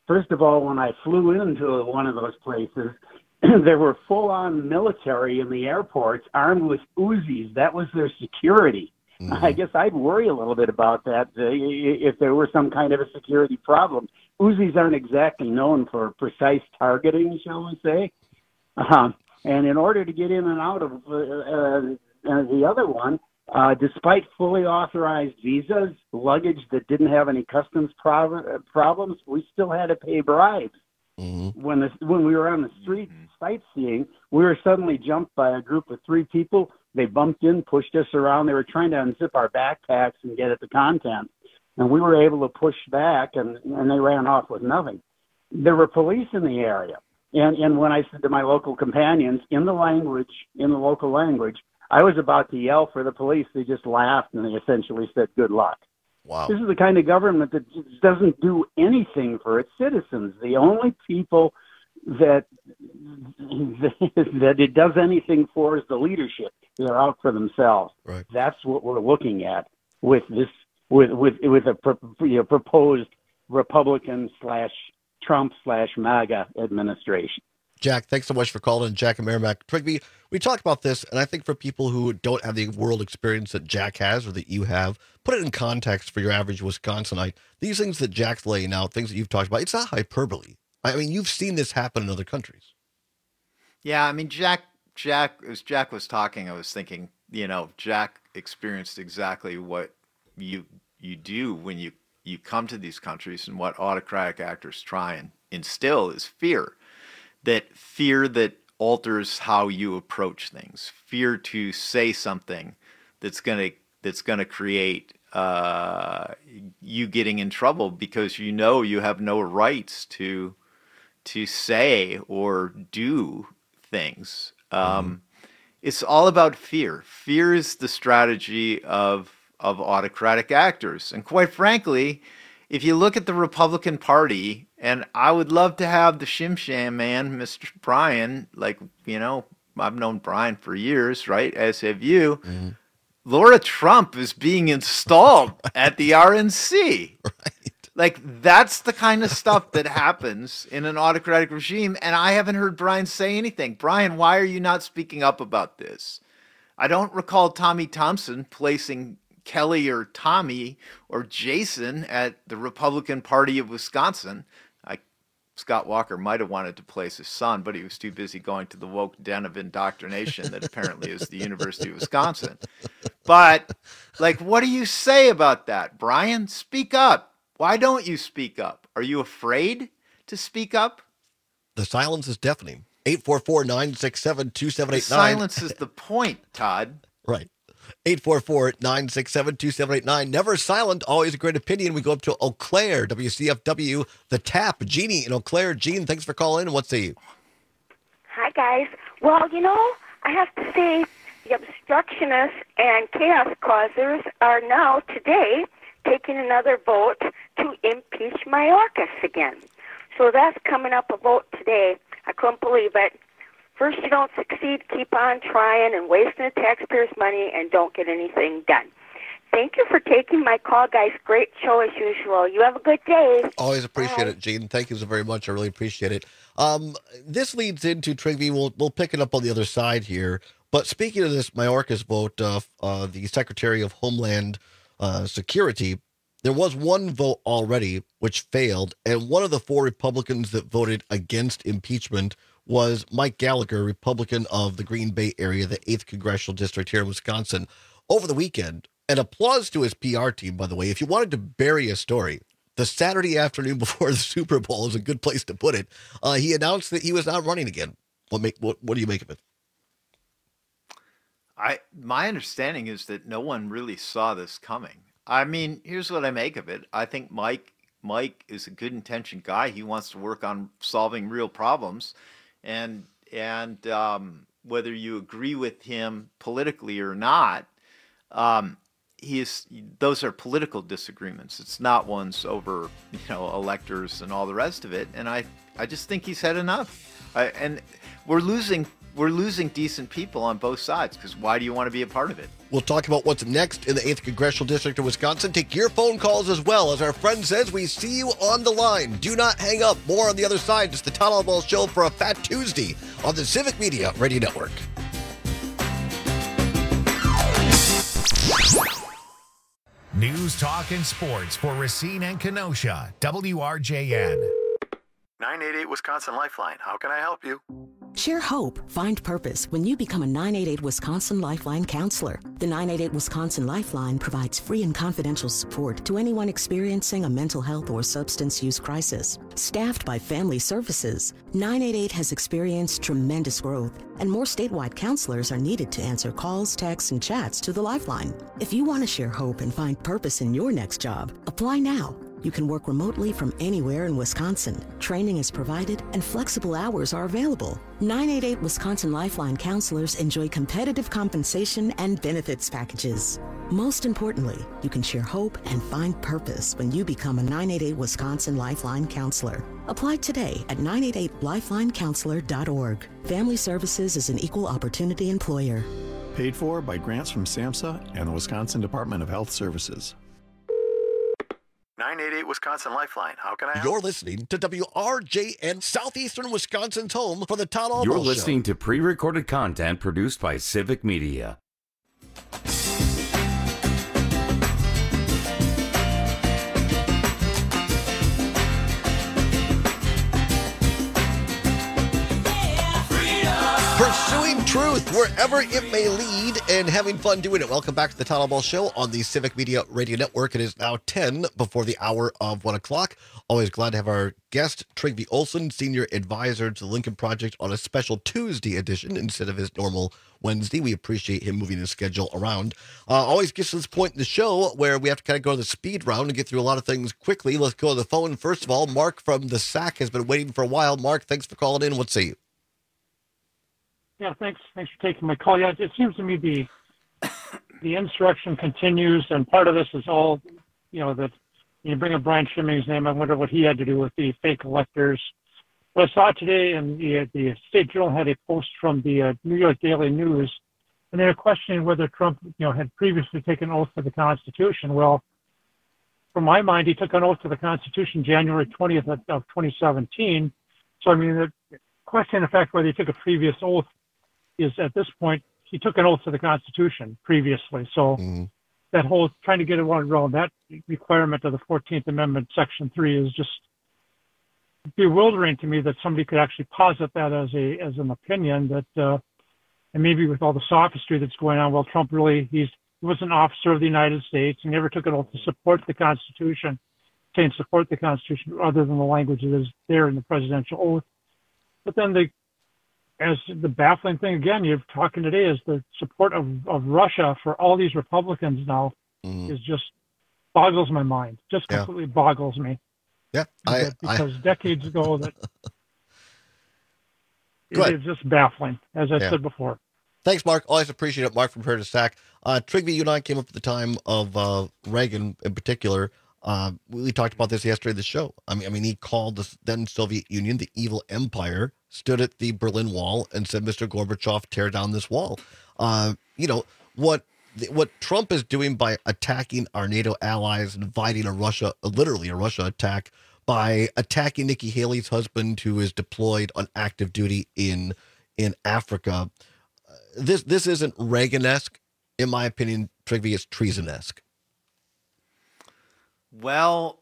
First of all, when I flew into one of those places, there were full-on military in the airports armed with Uzis. That was their security. I guess I'd worry a little bit about that if there were some kind of a security problem. Uzis aren't exactly known for precise targeting, shall we say. And in order to get in and out of the other one, despite fully authorized visas, luggage that didn't have any customs problems, we still had to pay bribes. When we were on the street sightseeing, we were suddenly jumped by a group of 3 people. They bumped in, pushed us around. They were trying to unzip our backpacks and get at the contents. And we were able to push back, and they ran off with nothing. There were police in the area. And when I said to my local companions, in the local language, I was about to yell for the police. They just laughed, and they essentially said, good luck. Wow. This is the kind of government that doesn't do anything for its citizens. The only people that it does anything for is the leadership. They're out for themselves. Right. That's what we're looking at with this, with a proposed Republican/Trump/MAGA administration. Jack, thanks so much for calling. Jack and Merrimack. Trigby, we talked about this, and I think for people who don't have the world experience that Jack has or that you have, put it in context for your average Wisconsinite. These things that Jack's laying out, things that you've talked about, it's not hyperbole. I mean, you've seen this happen in other countries. Yeah, I mean, Jack, as Jack was talking, I was thinking, Jack experienced exactly what you do when you come to these countries, and what autocratic actors try and instill is fear. That fear that alters how you approach things. Fear to say something that's gonna create you getting in trouble because you have no rights to say or do things. It's all about fear. Fear is the strategy of autocratic actors, and quite frankly, if you look at the Republican Party, and I would love to have the Shim Sham man, Mr. Brian, I've known Brian for years, right? As have you. Mm-hmm. Laura Trump is being installed at the RNC. Right. That's the kind of stuff that happens in an autocratic regime, and I haven't heard Brian say anything. Brian, why are you not speaking up about this? I don't recall Tommy Thompson placing Kelly or Tommy or Jason at the Republican Party of Wisconsin. Scott Walker might have wanted to place his son, but he was too busy going to the woke den of indoctrination that apparently is the University of Wisconsin. But, what do you say about that, Brian? Speak up. Why don't you speak up? Are you afraid to speak up? The silence is deafening. 844-967-2789. Silence is the point, Todd. Right. 844-967-2789. Never silent, always a great opinion. We go up to Eau Claire, WCFW, The Tap. Jeannie in Eau Claire. Jean, thanks for calling in. What say you? Hi, guys. Well, I have to say the obstructionists and chaos causers are now, today, taking another vote to impeach Mayorkas again. So that's coming up a vote today. I couldn't believe it. First, you don't succeed, keep on trying and wasting the taxpayers' money and don't get anything done. Thank you for taking my call, guys. Great show as usual. You have a good day. Always appreciate it, Gene. Thank you so very much. I really appreciate it. This leads into Trigby. We'll pick it up on the other side here. But speaking of this Mayorkas vote, the Secretary of Homeland Security, there was one vote already which failed, and one of the 4 Republicans that voted against impeachment was Mike Gallagher, Republican of the Green Bay area, the 8th Congressional District here in Wisconsin, over the weekend. And applause to his PR team, by the way. If you wanted to bury a story, the Saturday afternoon before the Super Bowl is a good place to put it. He announced that he was not running again. What do you make of it? My understanding is that no one really saw this coming. I mean, here's what I make of it. I think Mike is a good-intentioned guy. He wants to work on solving real problems. And whether you agree with him politically or not, those are political disagreements. It's not ones over, electors and all the rest of it. And I just think he's had enough. And we're losing we're losing decent people on both sides, because why do you want to be a part of it? We'll talk about what's next in the 8th Congressional District of Wisconsin. Take your phone calls as well. As our friend says, we see you on the line. Do not hang up. More on the other side. It's the Todd Albaugh Show for a Fat Tuesday on the Civic Media Radio Network. News, talk, and sports for Racine and Kenosha. WRJN. 988 Wisconsin Lifeline. How can I help you? Share hope, find purpose when you become a 988 Wisconsin Lifeline counselor. The 988 Wisconsin Lifeline provides free and confidential support to anyone experiencing a mental health or substance use crisis. Staffed by Family Services, 988 has experienced tremendous growth, and more statewide counselors are needed to answer calls, texts, and chats to the Lifeline. If you want to share hope and find purpose in your next job, apply now. You can work remotely from anywhere in Wisconsin. Training is provided and flexible hours are available. 988 Wisconsin Lifeline counselors enjoy competitive compensation and benefits packages. Most importantly, you can share hope and find purpose when you become a 988 Wisconsin Lifeline counselor. Apply today at 988lifelinecounselor.org. Family Services is an equal opportunity employer. Paid for by grants from SAMHSA and the Wisconsin Department of Health Services. 988 Wisconsin Lifeline. How can I help? You're listening to WRJN, Southeastern Wisconsin's home for the Todd Albaugh Show. You're listening to pre-recorded content produced by Civic Media. Pursuing truth wherever it may lead and having fun doing it. Welcome back to the Todd Albaugh Show on the Civic Media Radio Network. It is now 10 before the hour of 1 o'clock. Always glad to have our guest, Trygve Olsen, Senior Advisor to the Lincoln Project, on a special Tuesday edition instead of his normal Wednesday. We appreciate him moving his schedule around. Always gets to this point in the show where we have to kind of go to the speed round and get through a lot of things quickly. Let's go to the phone. First of all, Mark from the SAC has been waiting for a while. Mark, thanks for calling in. What say you? Yeah, thanks for taking my call. Yeah, it seems to me the insurrection continues, and part of this is all, that you bring up Brian Schimming's name. I wonder what he had to do with the fake electors. But I saw today, and the State Journal had a post from the New York Daily News, and they were questioning whether Trump, had previously taken oath to the Constitution. Well, from my mind, he took an oath to the Constitution January 20th of 2017. So, I mean, the question, in fact, whether he took a previous oath is, at this point, he took an oath to the Constitution previously. So that whole trying to get around that requirement of the 14th Amendment, Section 3, is just bewildering to me that somebody could actually posit that as an opinion that, and maybe with all the sophistry that's going on, well, Trump really, he was an officer of the United States. He never took an oath to support the Constitution, saying support the Constitution, other than the language that is there in the presidential oath. But then the baffling thing, again, you're talking today, is the support of Russia for all these Republicans now is just boggles my mind. Just completely boggles me. Yeah. Because decades ago that it is just baffling, as I said before. Thanks, Mark. Always appreciate it. Mark from Curtis Sack. Trygve, you and I came up at the time of Reagan in particular. We talked about this yesterday in the show. I mean, he called the then Soviet Union the evil empire, stood at the Berlin Wall and said, Mr. Gorbachev, tear down this wall. What Trump is doing by attacking our NATO allies and inviting literally a Russia attack, by attacking Nikki Haley's husband, who is deployed on active duty in Africa. This isn't Reagan-esque. In my opinion, Trygve, is treason-esque. Well,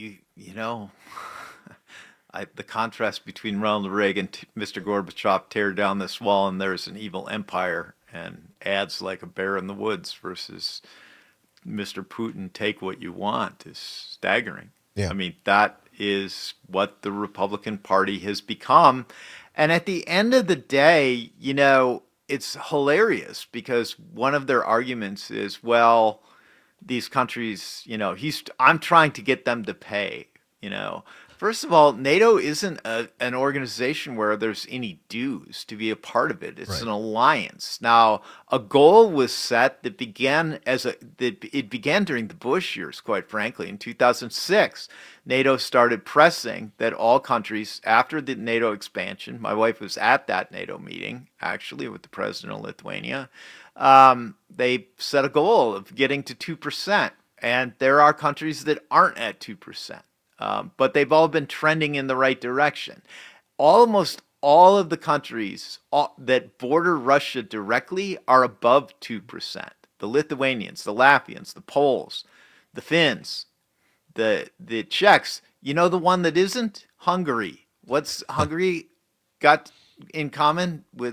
the contrast between Ronald Reagan, Mr. Gorbachev, tear down this wall, and there's an evil empire, and ads like a bear in the woods, versus Mr. Putin, take what you want, is staggering. Yeah. I mean, that is what the Republican Party has become. And at the end of the day, it's hilarious, because one of their arguments is, well, these countries, I'm trying to get them to pay, First of all, NATO isn't an organization where there's any dues to be a part of it. It's Right. an alliance. Now, a goal was set that began during the Bush years, quite frankly. In 2006, NATO started pressing that all countries, after the NATO expansion, my wife was at that NATO meeting, actually, with the president of Lithuania, they set a goal of getting to 2%. And there are countries that aren't at 2%. But they've all been trending in the right direction. Almost all of the countries that border Russia directly are above 2%. The Lithuanians, the Latvians, the Poles, the Finns, the Czechs. You know the one that isn't? Hungary. What's Hungary got in common with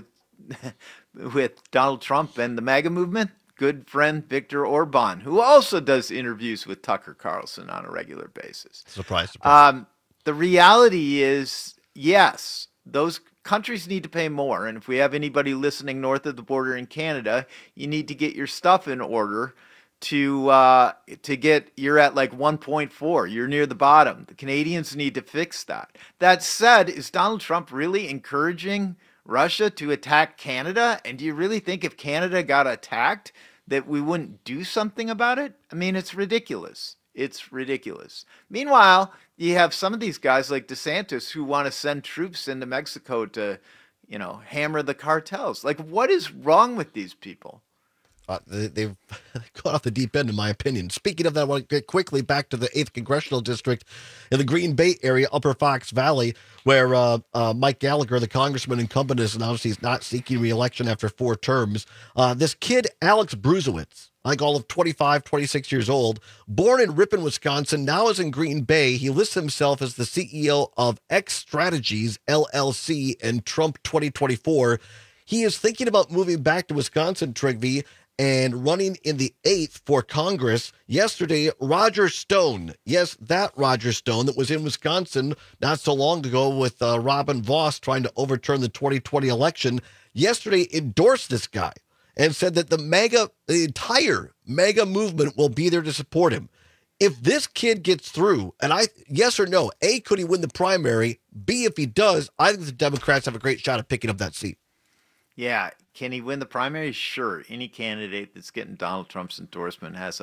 Donald Trump and the MAGA movement? Good friend Viktor Orban, who also does interviews with Tucker Carlson on a regular basis. Surprise. The reality is, yes, those countries need to pay more. And if we have anybody listening north of the border in Canada, you need to get your stuff in order to get, you're at like 1.4. You're near the bottom. The Canadians need to fix that. That said, is Donald Trump really encouraging Russia to attack Canada? And do you really think if Canada got attacked that we wouldn't do something about it? I mean, it's ridiculous. It's ridiculous. Meanwhile, you have some of these guys like DeSantis who want to send troops into Mexico to, hammer the cartels. Like, what is wrong with these people? They've gone off the deep end, in my opinion. Speaking of that, I want to get quickly back to the 8th Congressional District in the Green Bay area, Upper Fox Valley, where Mike Gallagher, the congressman incumbent, has announced he's not seeking re-election after 4 terms. This kid, Alex Bruzewitz, like all of 25, 26 years old, born in Ripon, Wisconsin, now is in Green Bay. He lists himself as the CEO of X Strategies, LLC, in Trump 2024. He is thinking about moving back to Wisconsin, Trigby, and running in the 8th for Congress. Yesterday, Roger Stone, yes, that Roger Stone that was in Wisconsin not so long ago with Robin Vos trying to overturn the 2020 election, yesterday endorsed this guy and said that the entire MAGA movement will be there to support him. If this kid gets through, and yes or no, A, could he win the primary? B, if he does, I think the Democrats have a great shot at picking up that seat. Yeah, can he win the primary? Sure. Any candidate that's getting Donald Trump's endorsement is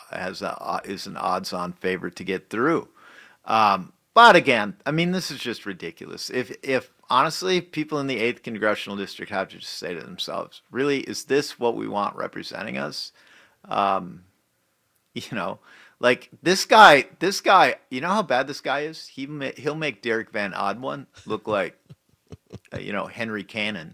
an odds-on favorite to get through. But again, I mean, this is just ridiculous. If honestly, people in the 8th Congressional District have to just say to themselves, really, is this what we want representing us? Like this guy, you know how bad this guy is? He'll make Derek Van Oddone look like Henry Cannon.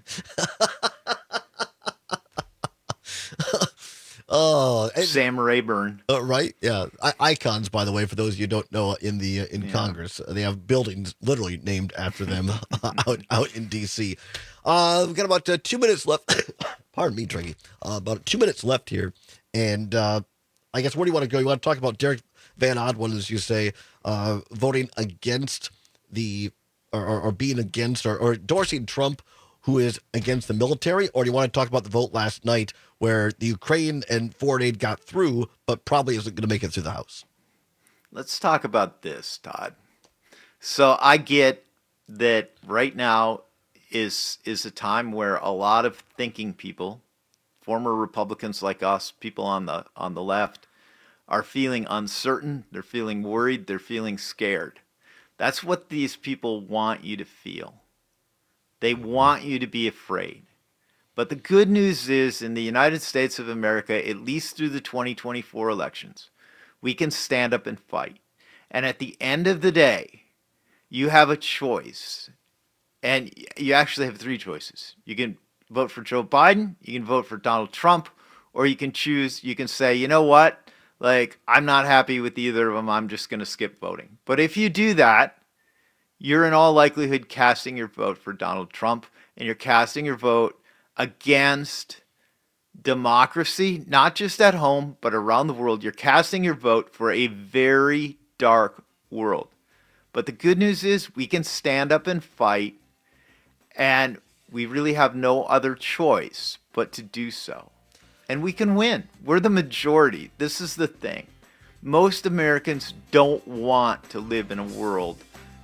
Sam Rayburn. Right? Yeah. Icons, by the way, for those of you who don't know, in Congress. They have buildings literally named after them out in D.C. We've got about 2 minutes left. Pardon me, Tringy. About 2 minutes left here. And I guess where do you want to go? You want to talk about Derek Van Oddone, as you say, voting against or being against or endorsing Trump, who is against the military? Or do you want to talk about the vote last night where the Ukraine and foreign aid got through, but probably isn't going to make it through the House? Let's talk about this, Todd. So I get that right now is a time where a lot of thinking people, former Republicans like us, people on the left, are feeling uncertain, they're feeling worried, they're feeling scared. That's what these people want you to feel. They want you to be afraid. But the good news is, in the United States of America, at least through the 2024 elections, we can stand up and fight. And at the end of the day, you have a choice. And you actually have 3 choices. You can vote for Joe Biden, you can vote for Donald Trump, or you can say, you know what? Like, I'm not happy with either of them. I'm just going to skip voting. But if you do that, you're in all likelihood casting your vote for Donald Trump, and you're casting your vote against democracy, not just at home, but around the world. You're casting your vote for a very dark world. But the good news is we can stand up and fight, and we really have no other choice but to do so. And we can win. We're the majority. This is the thing. Most Americans don't want to live in a world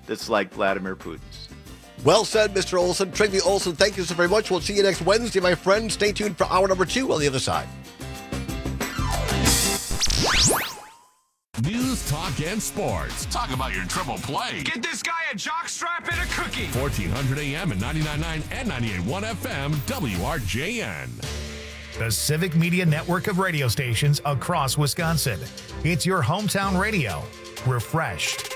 that's like Vladimir Putin's. Well said, Mr. Olson. Trygve Olson, thank you so very much. We'll see you next Wednesday, my friend. Stay tuned for hour number 2 on the other side. News, talk, and sports. Talk about your triple play. Get this guy a jockstrap and a cookie. 1400 AM and 99.9 and 98.1 FM, WRJN. The Civic Media Network of radio stations across Wisconsin. It's your hometown radio. Refreshed.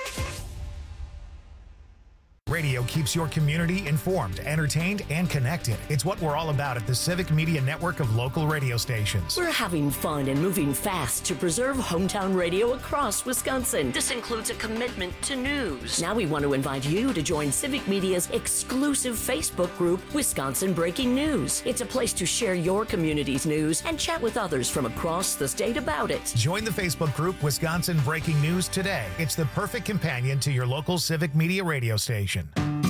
Radio keeps your community informed, entertained, and connected. It's what we're all about at the Civic Media Network of local radio stations. We're having fun and moving fast to preserve hometown radio across Wisconsin. This includes a commitment to news. Now we want to invite you to join Civic Media's exclusive Facebook group, Wisconsin Breaking News. It's a place to share your community's news and chat with others from across the state about it. Join the Facebook group Wisconsin Breaking News today. It's the perfect companion to your local Civic Media radio station.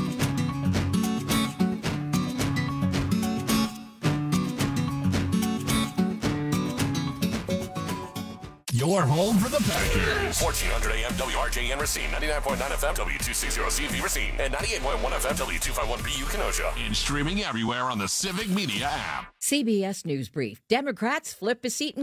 Your home for the Packers. 1400 AM WRJN Racine, 99.9 FM W260CV Racine, and 98.1 FM W251BU Kenosha. And streaming everywhere on the Civic Media app. CBS News Brief. Democrats flip a seat in